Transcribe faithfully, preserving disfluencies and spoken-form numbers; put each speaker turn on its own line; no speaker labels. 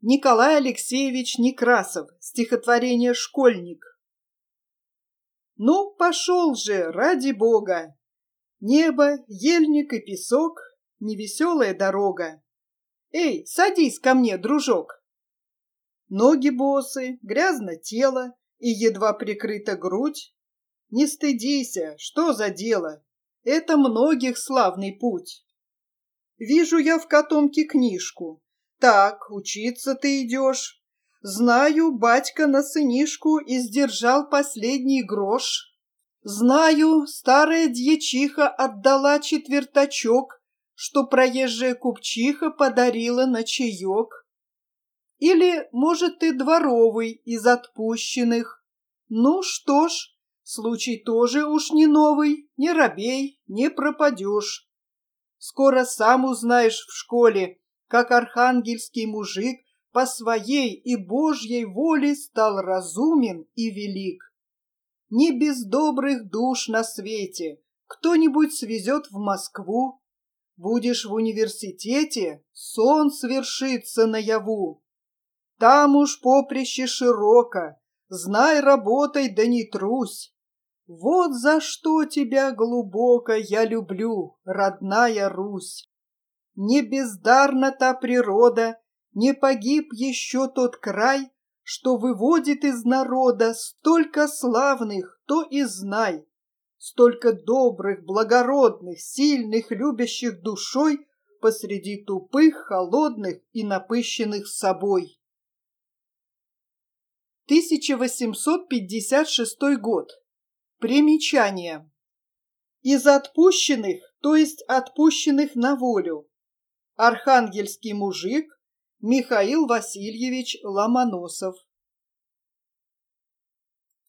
Николай Алексеевич Некрасов. Стихотворение «Школьник». Ну, пошел же, ради бога! Небо, ельник и песок, невеселая дорога. Эй, садись ко мне, дружок! Ноги босы, грязно тело и едва прикрыта грудь. Не стыдися, что за дело? Это многих славный путь. Вижу я в котомке книжку. Так, учиться ты идешь. Знаю, батька на сынишку издержал последний грош. Знаю, старая дьячиха отдала четвертачок, что проезжая купчиха подарила на чаек. Или, может, ты дворовый из отпущенных. Ну что ж, случай тоже уж не новый, не робей, не пропадешь. Скоро сам узнаешь в школе, как архангельский мужик по своей и Божьей воле стал разумен и велик. Не без добрых душ на свете кто-нибудь свезет в Москву. Будешь в университете, сон свершится наяву. Там уж поприще широко, знай, работай, да не трусь. Вот за что тебя глубоко я люблю, родная Русь. Не бездарна та природа, не погиб еще тот край, что выводит из народа столько славных, то и знай. Столько добрых, благородных, сильных, любящих душой посреди тупых, холодных и напыщенных собой. тысяча восемьсот пятьдесят шестой год. Примечание. Из отпущенных, то есть отпущенных на волю. Архангельский мужик Михаил Васильевич Ломоносов.